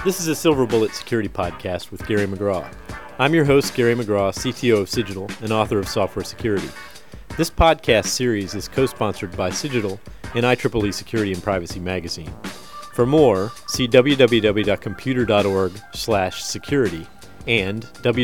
This is a Silver Bullet Security Podcast with Gary McGraw. I'm your host, Gary McGraw, CTO of Cigital and author of Software Security. This podcast series is co-sponsored by Cigital and IEEE Security and Privacy Magazine. For more, see www.computer.org/security and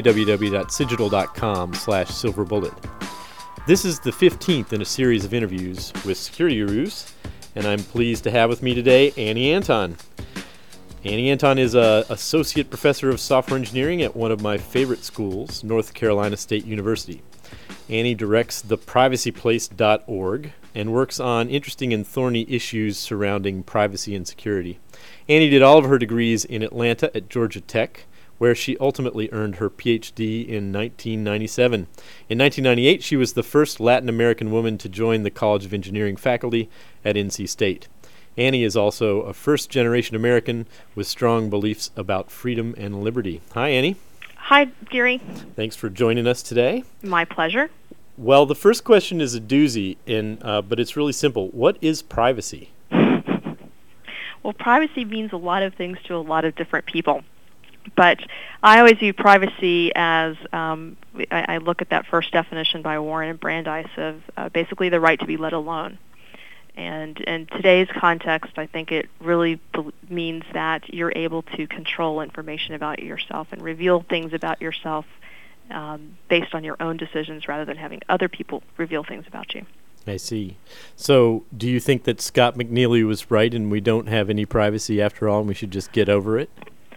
www.cigital.com/silverbullet. This is the 15th in a series of interviews with security gurus, and I'm pleased to have with me today Annie Anton. Annie Anton is an associate professor of software engineering at one of my favorite schools, North Carolina State University. Annie directs theprivacyplace.org and works on interesting and thorny issues surrounding privacy and security. Annie did all of her degrees in Atlanta at Georgia Tech, where she ultimately earned her PhD in 1997. In 1998, she was the first Latin American woman to join the College of Engineering faculty at NC State. Annie is also a first-generation American with strong beliefs about freedom and liberty. Hi, Annie. Hi, Gary. Thanks for joining us today. My pleasure. Well, the first question is a doozy, but it's really simple. What is privacy? Well, privacy means a lot of things to a lot of different people. But I always view privacy as, I look at that first definition by Warren and Brandeis of basically the right to be let alone. And in today's context, I think it really means that you're able to control information about yourself and reveal things about yourself based on your own decisions rather than having other people reveal things about you. I see. So do you think that Scott McNealy was right and we don't have any privacy after all and we should just get over it?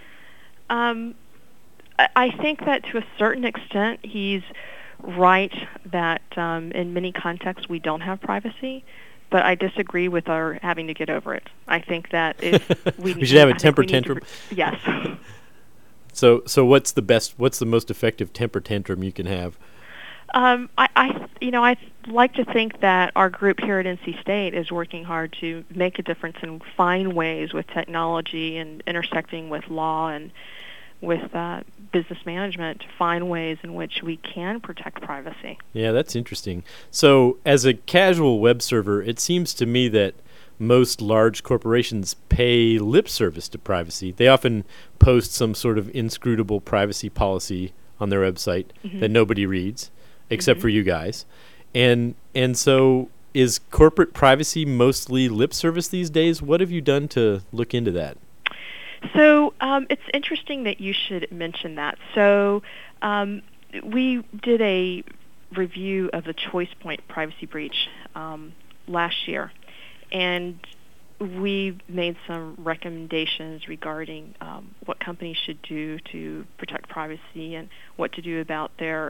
I think that to a certain extent he's right that in many contexts we don't have privacy. But I disagree with our having to get over it. I think that if we should have a temper tantrum. Yes. So what's the most effective temper tantrum you can have? I like to think that our group here at NC State is working hard to make a difference and find ways with technology and intersecting with law and with business management to find ways in which we can protect privacy. Yeah, that's interesting. So as a casual web server, it seems to me that most large corporations pay lip service to privacy. They often post some sort of inscrutable privacy policy on their website that nobody reads, except for you guys. And so is corporate privacy mostly lip service these days? What have you done to look into that? So it's interesting that you should mention that. So we did a review of the ChoicePoint privacy breach last year, and we made some recommendations regarding what companies should do to protect privacy and what to do about their,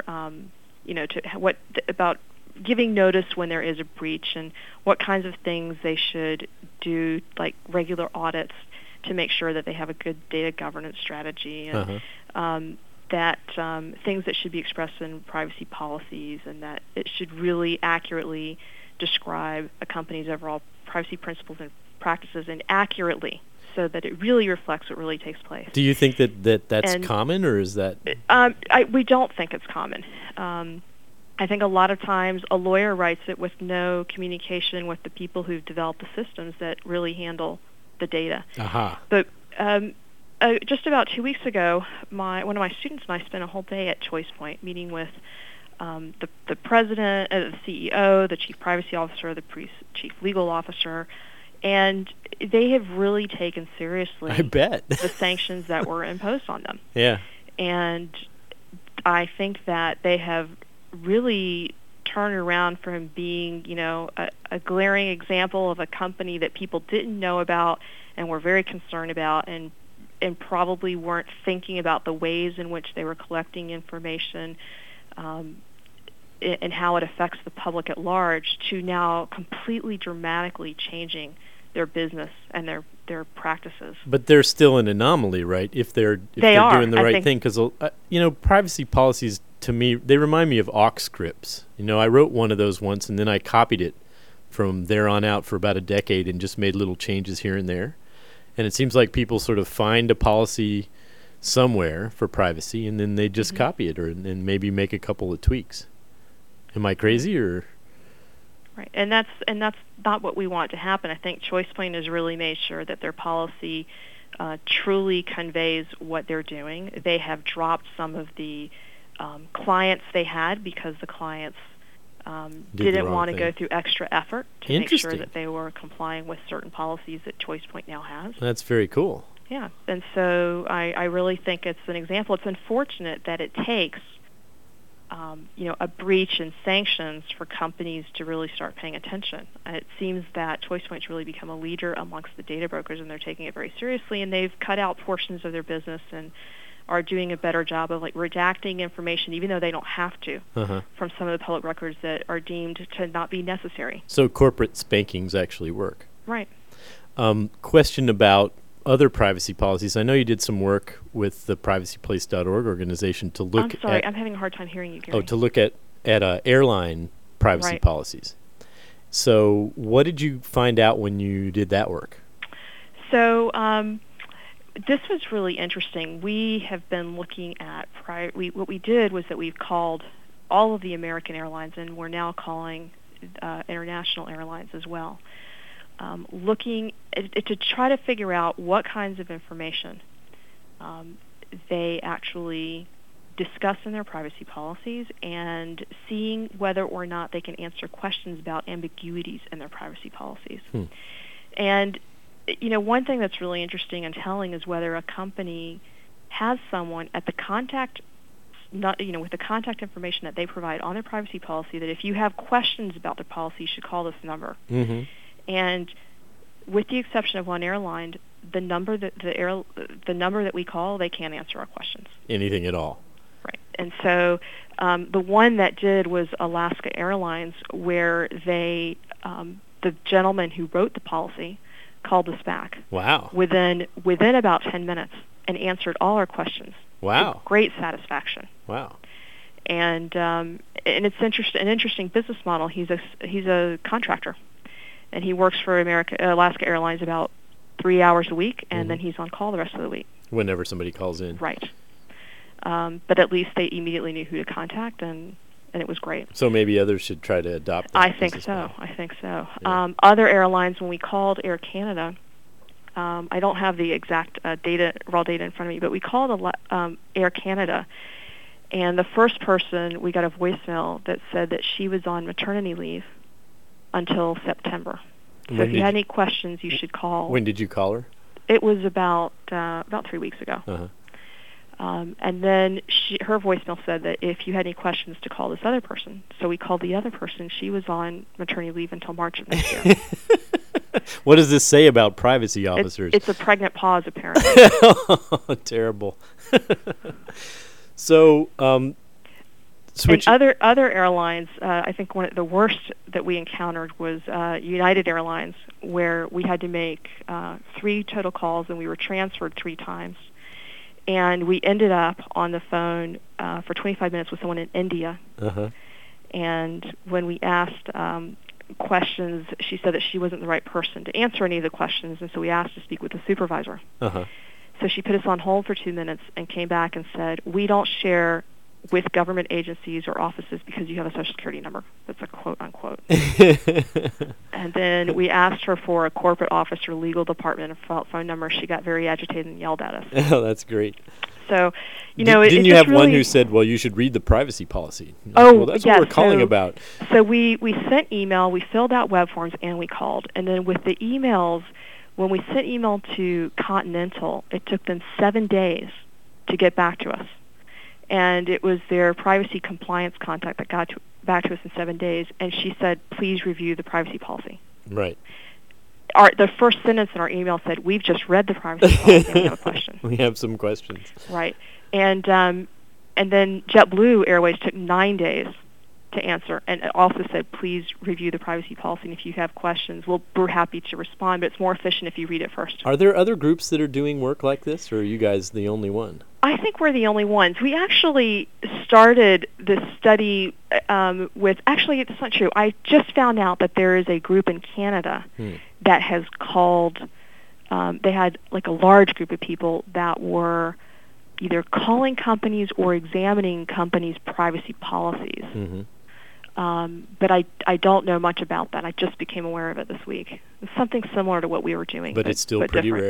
about giving notice when there is a breach and what kinds of things they should do, like regular audits, to make sure that they have a good data governance strategy and that things that should be expressed in privacy policies and that it should really accurately describe a company's overall privacy principles and practices and accurately so that it really reflects what really takes place. Do you think that's common, or is that? We don't think it's common. I think a lot of times a lawyer writes it with no communication with the people who've developed the systems that really handle the data. But just about 2 weeks ago, one of my students and I spent a whole day at ChoicePoint meeting with the president, the CEO, the chief privacy officer, the chief legal officer, and they have really taken seriously the sanctions that were imposed on them. Yeah. And I think that they have really turned around from being, a glaring example of a company that people didn't know about and were very concerned about and probably weren't thinking about the ways in which they were collecting information and how it affects the public at large, to now completely dramatically changing their business and their practices. But they're still an anomaly, right? If they're doing the right thing, because privacy policies, to me, they remind me of aux scripts. I wrote one of those once, and then I copied it from there on out for about a decade and just made little changes here and there. And it seems like people sort of find a policy somewhere for privacy, and then they just copy it and maybe make a couple of tweaks. Am I crazy, or? Right, and that's not what we want to happen. I think ChoicePoint has really made sure that their policy truly conveys what they're doing. They have dropped some of the clients they had because the clients didn't want to go through extra effort to make sure that they were complying with certain policies that ChoicePoint now has. That's very cool. Yeah, and so I really think it's an example. It's unfortunate that it takes a breach and sanctions for companies to really start paying attention. It seems that ChoicePoint's really become a leader amongst the data brokers, and they're taking it very seriously, and they've cut out portions of their business and are doing a better job of redacting information, even though they don't have to, from some of the public records that are deemed to not be necessary. So corporate spankings actually work. Right. Question about other privacy policies. I know you did some work with the privacyplace.org organization to look I'm sorry, I'm having a hard time hearing you, Gary. To look at airline privacy policies. So what did you find out when you did that work? So this was really interesting. We have been looking at what we did was that we've called all of the American airlines, and we're now calling international airlines as well, looking to try to figure out what kinds of information they actually discuss in their privacy policies, and seeing whether or not they can answer questions about ambiguities in their privacy policies. And one thing that's really interesting and telling is whether a company has someone at the contact, with the contact information that they provide on their privacy policy, that if you have questions about the policy, you should call this number. And with the exception of one airline, the number that we call, they can't answer our questions. Anything at all. Right. And so the one that did was Alaska Airlines, where the gentleman who wrote the policy called us back. Wow. Within about 10 minutes and answered all our questions. Wow. With great satisfaction. Wow. And it's an interesting business model. He's a contractor, and he works for Alaska Airlines about 3 hours a week, and then he's on call the rest of the week. Whenever somebody calls in. Right. But at least they immediately knew who to contact, and it was great. So maybe others should try to adopt that. I think so. Yeah. Other airlines, when we called Air Canada, I don't have the exact raw data in front of me, but we called Air Canada, and the first person, we got a voicemail that said that she was on maternity leave until September. So if you had any questions, you should call. When did you call her? It was about 3 weeks ago. And then her voicemail said that if you had any questions, to call this other person. So we called the other person. She was on maternity leave until March of next year. What does this say about privacy officers? It's a pregnant pause, apparently. Terrible. So, and other airlines, I think one of the worst that we encountered was United Airlines, where we had to make 3 total calls, and we were transferred 3 times. And we ended up on the phone for 25 minutes with someone in India. And when we asked questions, she said that she wasn't the right person to answer any of the questions, and so we asked to speak with the supervisor. So she put us on hold for 2 minutes and came back and said, "We don't share with government agencies or offices because you have a Social Security number." That's a quote, unquote. And then we asked her for a corporate office or legal department phone number. She got very agitated and yelled at us. Oh, that's great. So, didn't you have one who said, "Well, you should read the privacy policy"? Well, that's what we're calling about. So we sent email, we filled out web forms, and we called. And then with the emails, when we sent email to Continental, it took them 7 days to get back to us. And it was their privacy compliance contact that got back to us in 7 days, and she said, "Please review the privacy policy." Right. The first sentence in our email said, "We've just read the privacy policy and we have a question." We have some questions. Right. And then JetBlue Airways took 9 days to answer, and it also said, "Please review the privacy policy, and if you have questions, we're happy to respond, but it's more efficient if you read it first." Are there other groups that are doing work like this, or are you guys the only one? I think we're the only ones. We actually started this study actually, it's not true. I just found out that there is a group in Canada that has called, they had like a large group of people that were either calling companies or examining companies' privacy policies. But I don't know much about that. I just became aware of it this week. It's something similar to what we were doing. But it's still pretty rare.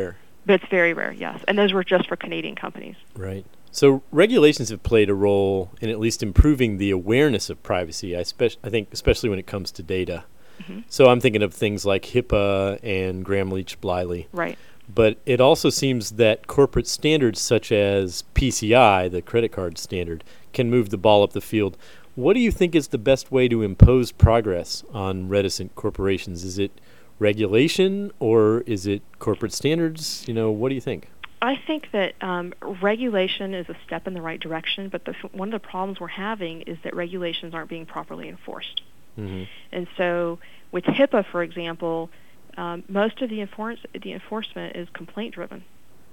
But it's very rare, yes. And those were just for Canadian companies. Right. So regulations have played a role in at least improving the awareness of privacy, I think especially when it comes to data. Mm-hmm. So I'm thinking of things like HIPAA and Gramm-Leach-Bliley. Right. But it also seems that corporate standards such as PCI, the credit card standard, can move the ball up the field. What do you think is the best way to impose progress on reticent corporations? Is it regulation or is it corporate standards? What do you think? I think that regulation is a step in the right direction, but one of the problems we're having is that regulations aren't being properly enforced. Mm-hmm. And so with HIPAA, for example, most of the enforcement is complaint-driven.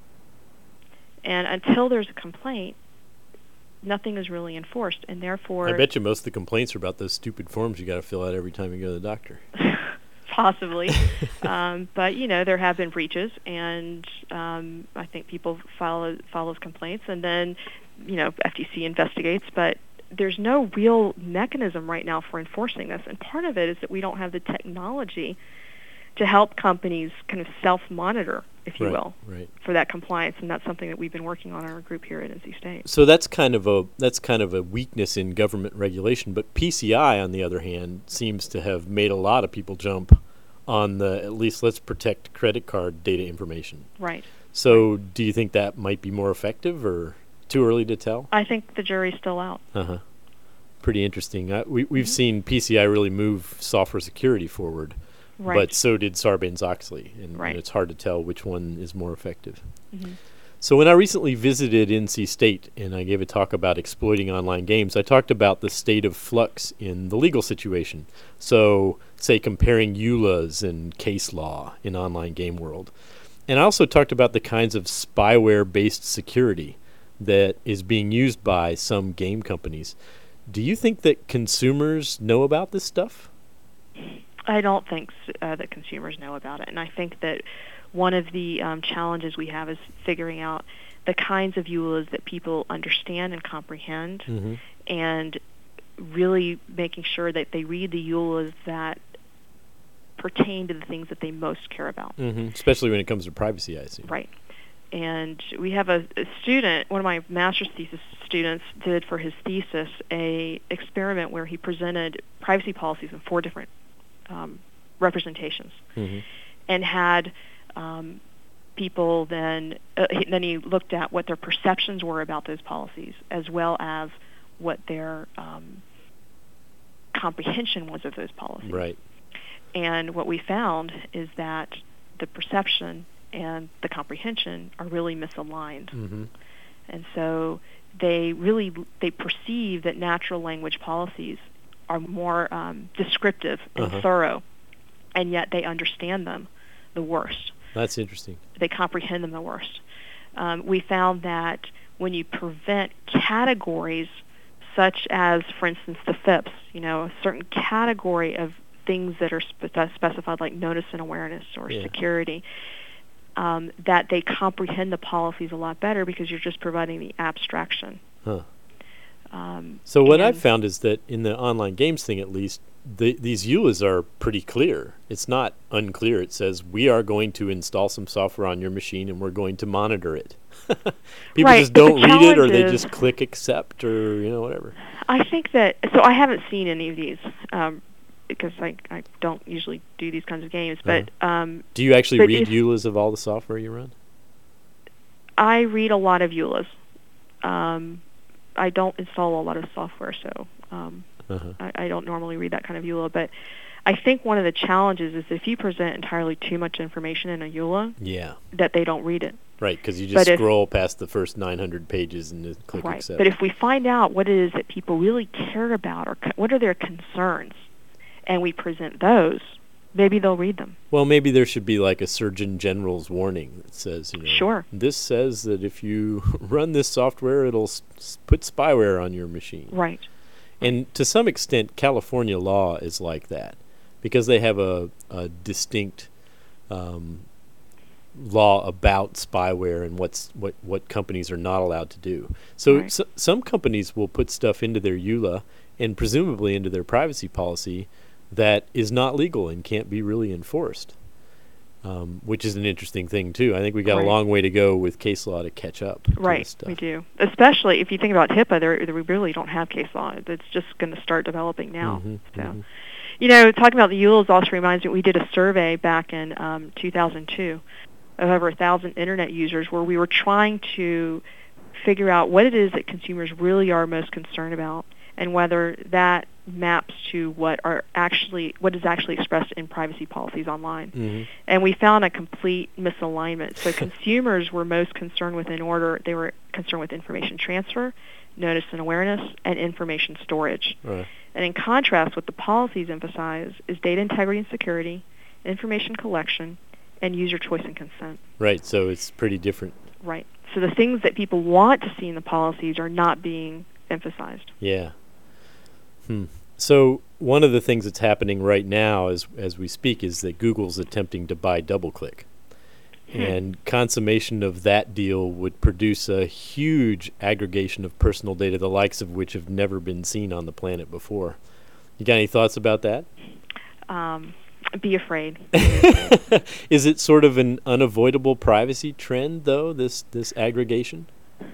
And until there's a complaint, nothing is really enforced, and therefore... I bet you most of the complaints are about those stupid forms you got to fill out every time you go to the doctor. Possibly. But, there have been breaches, and I think people file those complaints, and then, FTC investigates, but there's no real mechanism right now for enforcing this. And part of it is that we don't have the technology to help companies kind of self-monitor, if you will, for that compliance, and that's something that we've been working on in our group here at NC State. So that's kind of a weakness in government regulation, but PCI, on the other hand, seems to have made a lot of people jump on at least let's protect credit card data information. Right. So do you think that might be more effective, or too early to tell? I think the jury's still out. Uh-huh. Pretty interesting. We've seen PCI really move software security forward. Right. But so did Sarbanes-Oxley, and it's hard to tell which one is more effective. Mm-hmm. So when I recently visited NC State and I gave a talk about exploiting online games, I talked about the state of flux in the legal situation. So, say, comparing EULAs and case law in online game world. And I also talked about the kinds of spyware-based security that is being used by some game companies. Do you think that consumers know about this stuff? I don't think that consumers know about it, and I think that one of the challenges we have is figuring out the kinds of EULAs that people understand and comprehend, mm-hmm. and really making sure that they read the EULAs that pertain to the things that they most care about. Mm-hmm. Especially when it comes to privacy, I assume. Right. And we have a student, one of my master's thesis students did for his thesis a experiment where he presented privacy policies in 4 different representations, mm-hmm. and had people then he looked at what their perceptions were about those policies, as well as what their comprehension was of those policies. Right. And what we found is that the perception and the comprehension are really misaligned. Mm-hmm. And so they perceive that natural language policies are more descriptive and thorough, and yet they understand them the worst. That's interesting. They comprehend them the worst. We found that when you prevent categories such as, for instance, the FIPS, a certain category of things that are specified like notice and awareness or security, that they comprehend the policies a lot better because you're just providing the abstraction. Huh. So what I've found is that in the online games thing, at least, these EULAs are pretty clear. It's not unclear. It says, we are going to install some software on your machine and we're going to monitor it. People just don't read it, or they just click accept, or whatever. I think that, so I haven't seen any of these because I don't usually do these kinds of games. But do you actually read EULAs of all the software you run? I read a lot of EULAs. I don't install a lot of software, so I don't normally read that kind of EULA. But I think one of the challenges is if you present entirely too much information in a EULA, that they don't read it. Right, because you just scroll past the first 900 pages and just click accept. But if we find out what it is that people really care about, or what are their concerns, and we present those, maybe they'll read them. Well, maybe there should be like a Surgeon General's warning that says, sure, this says that if you run this software, it'll put spyware on your machine. Right. And to some extent, California law is like that, because they have a distinct law about spyware and what companies are not allowed to do. So, some companies will put stuff into their EULA and presumably into their privacy policy that is not legal and can't be really enforced. which is an interesting thing, too. I think we got Right. a long way to go with case law to catch up. Right, we do. Especially if you think about HIPAA, we really don't have case law. It's just going to start developing now. Talking about the EULAs also reminds me, we did a survey back in 2002 of over 1,000 Internet users where we were trying to figure out what it is that consumers really are most concerned about and whether that maps to what is actually expressed in privacy policies online. And we found a complete misalignment. So consumers were most concerned with, they were concerned with information transfer, notice and awareness, and information storage. Right. And in contrast, what the policies emphasize is data integrity and security, information collection, and user choice and consent. Right, so it's pretty different. Right. So the things that people want to see in the policies are not being emphasized. Yeah. So one of the things that's happening right now as we speak is that Google's attempting to buy DoubleClick. And consummation of that deal would produce a huge aggregation of personal data, the likes of which have never been seen on the planet before. You got any thoughts about that? Be afraid. Is it sort of an unavoidable privacy trend, though, this aggregation?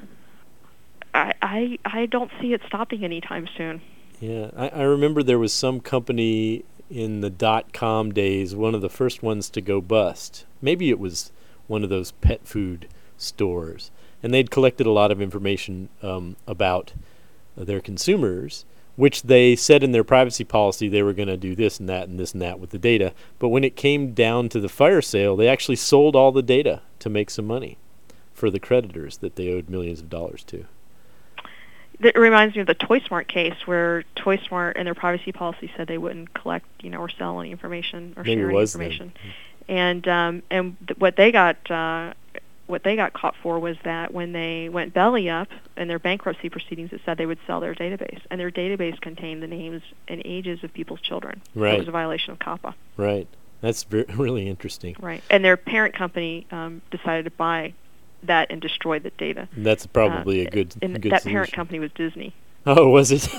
I don't see it stopping anytime soon. Yeah, I remember there was some company in the .com days, one of the first ones to go bust. Maybe it was one of those pet food stores. And they'd collected a lot of information about their consumers, which they said in their privacy policy they were going to do this and that and this and that with the data. But when it came down to the fire sale, they actually sold all the data to make some money for the creditors that they owed millions of dollars to. It reminds me of the ToySmart case, where ToySmart and their privacy policy said they wouldn't collect, or sell any information or share any information. And what they got caught for was that when they went belly up in their bankruptcy proceedings, it said they would sell their database, and their database contained the names and ages of people's children. Right. It was a violation of COPPA. Right. That's really interesting. Right. And their parent company decided to buy that and destroy the data. And that's probably a good that solution. Parent company was Disney. Oh, was it?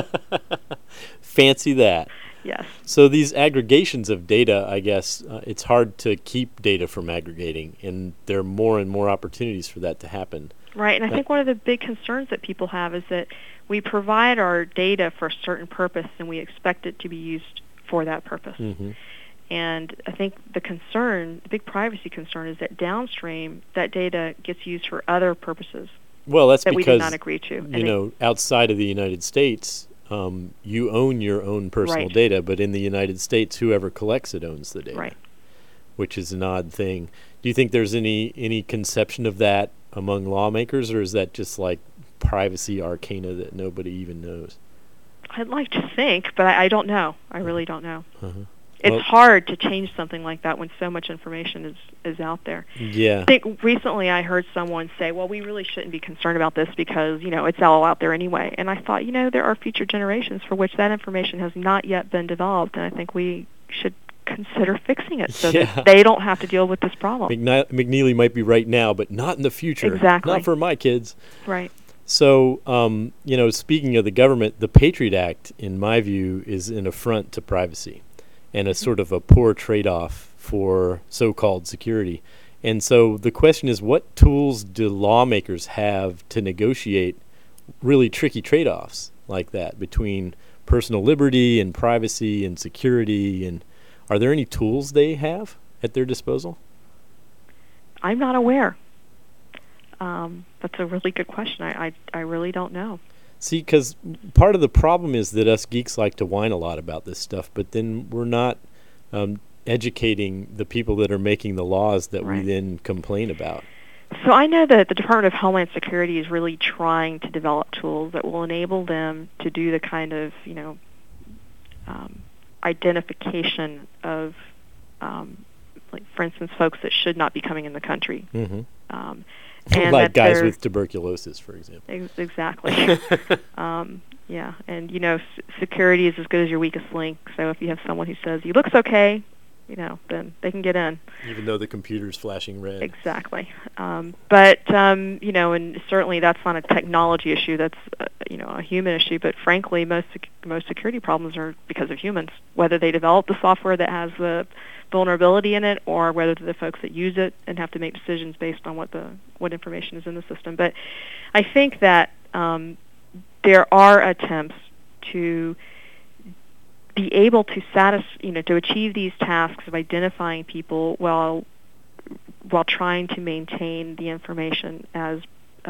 Fancy that. Yes. So these aggregations of data, I guess, it's hard to keep data from aggregating, and there are more and more opportunities for that to happen. Right, and I think one of the big concerns that people have is that we provide our data for a certain purpose, and we expect it to be used for that purpose. And I think the big privacy concern, is that downstream, that data gets used for other purposes. Well, that's that because we did not agree to. Outside of the United States, you own your own personal data, but in the United States, whoever collects it owns the data. Right. Which is an odd thing. Do you think there's any conception of that among lawmakers, or is that just like privacy arcana that nobody even knows? I'd like to think, but I don't know. I really don't know. It's hard to change something like that when so much information is out there. Yeah. I think recently I heard someone say, well, we really shouldn't be concerned about this because, it's all out there anyway. And I thought, there are future generations for which that information has not yet been developed, and I think we should consider fixing it so that they don't have to deal with this problem. McNeely might be right now, but not in the future. Exactly. Not for my kids. Right. So, speaking of the government, the Patriot Act, in my view, is an affront to privacy and a sort of a poor trade-off for so-called security. And so the question is, what tools do lawmakers have to negotiate really tricky trade-offs like that between personal liberty and privacy and security? And are there any tools they have at their disposal? I'm not aware. That's a really good question. I really don't know. See, because part of the problem is that us geeks like to whine a lot about this stuff, but then we're not educating the people that are making the laws that we then complain about. So I know that the Department of Homeland Security is really trying to develop tools that will enable them to do the kind of, identification of, for instance, folks that should not be coming in the country. And like guys with tuberculosis, for example. Exactly. And security is as good as your weakest link. So if you have someone who says he looks okay, then they can get in. Even though the computer's flashing red. Exactly. But and certainly that's not a technology issue. That's a human issue. But frankly, most security problems are because of humans. Whether they develop the software that has the vulnerability in it, or whether they're the folks that use it and have to make decisions based on what information is in the system. But I think that there are attempts to be able to to achieve these tasks of identifying people while trying to maintain the information as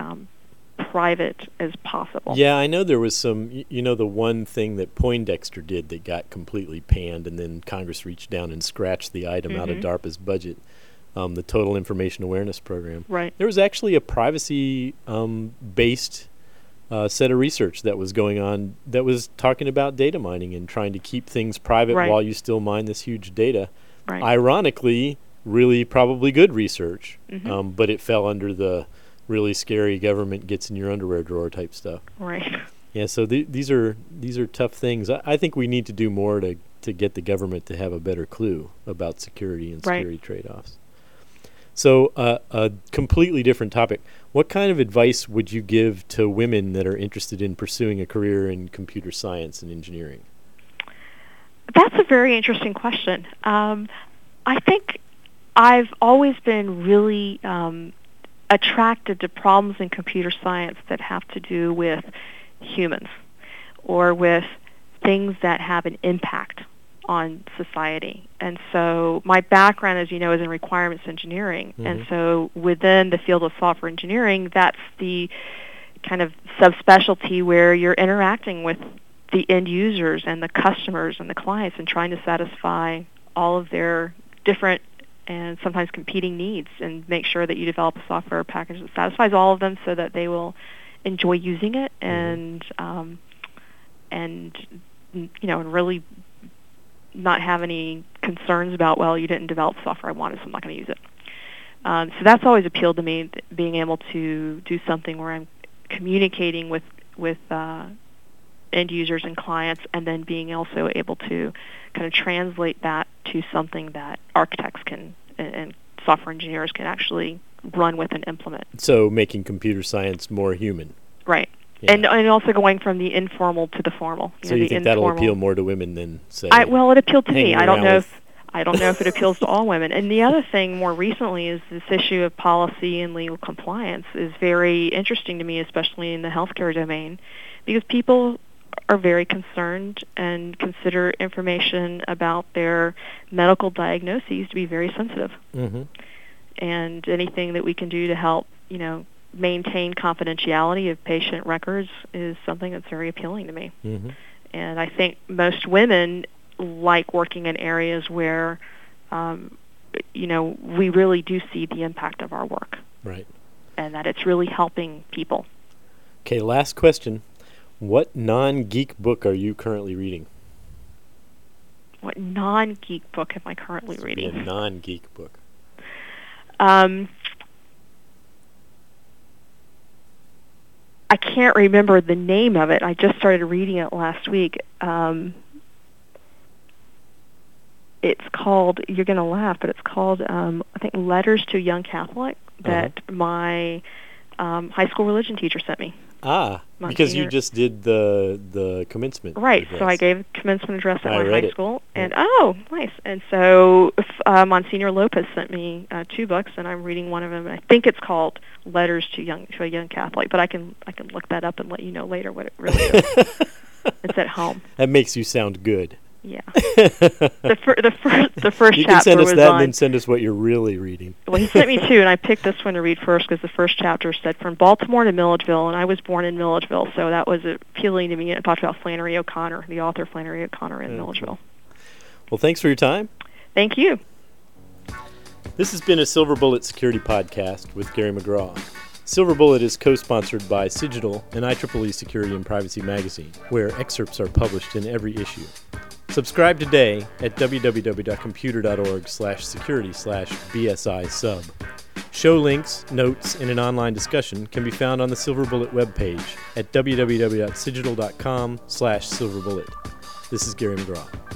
private as possible. Yeah, I know there was some, the one thing that Poindexter did that got completely panned, and then Congress reached down and scratched the item out of DARPA's budget, the Total Information Awareness Program. Right. There was actually a privacy-based set of research that was going on that was talking about data mining and trying to keep things private while you still mine this huge data. Right. Ironically, really probably good research, but it fell under the really scary government gets in your underwear drawer type stuff. Right. Yeah, so these are tough things. I think we need to do more to get the government to have a better clue about security and security trade-offs. So a completely different topic. What kind of advice would you give to women that are interested in pursuing a career in computer science and engineering? That's a very interesting question. I think I've always been really attracted to problems in computer science that have to do with humans or with things that have an impact on society. And so my background, as you know, is in requirements engineering. And so within the field of software engineering, that's the kind of subspecialty where you're interacting with the end users and the customers and the clients and trying to satisfy all of their different and sometimes competing needs and make sure that you develop a software package that satisfies all of them so that they will enjoy using it and really not have any concerns about, well, you didn't develop software I wanted, so I'm not going to use it. So that's always appealed to me, being able to do something where I'm communicating with end users and clients, and then being also able to kind of translate that to something that architects and software engineers can actually run with and implement. So making computer science more human. Right. Yeah. And also going from the informal to the formal. So you think that'll appeal more to women than, say, it appealed to me. I don't know if it appeals to all women. And the other thing more recently is this issue of policy and legal compliance is very interesting to me, especially in the healthcare domain, because people are very concerned and consider information about their medical diagnoses to be very sensitive. And anything that we can do to help, maintain confidentiality of patient records is something that's very appealing to me. And I think most women like working in areas where, we really do see the impact of our work. Right. And that it's really helping people. Okay, last question. What non-geek book are you currently reading? What non-geek book am I currently reading? A non-geek book. I can't remember the name of it. I just started reading it last week. It's called, you're going to laugh, but it's called, I think, Letters to a Young Catholic that my high school religion teacher sent me. Because you just did the commencement address. So I gave a commencement address at my high school. And nice. And so Monsignor Lopez sent me 2 books, and I'm reading one of them. And I think it's called Letters to a Young Catholic, but I can look that up and let you know later what it really is. It's at home. That makes you sound good. Yeah. The first you chapter can send us was that on, and then send us what you're really reading. Well, he sent me 2, and I picked this one to read first because the first chapter said from Baltimore to Milledgeville, and I was born in Milledgeville, so that was appealing to me. It talked about Flannery O'Connor, the author Flannery O'Connor in Milledgeville. Well, thanks for your time. Thank you. This has been a Silver Bullet Security Podcast with Gary McGraw. Silver Bullet is co-sponsored by Cigital and IEEE Security and Privacy Magazine, where excerpts are published in every issue. Subscribe today at www.computer.org/security/BSI sub. Show links, notes, and an online discussion can be found on the Silver Bullet webpage at www.cigital.com/silverbullet. This is Gary McGraw.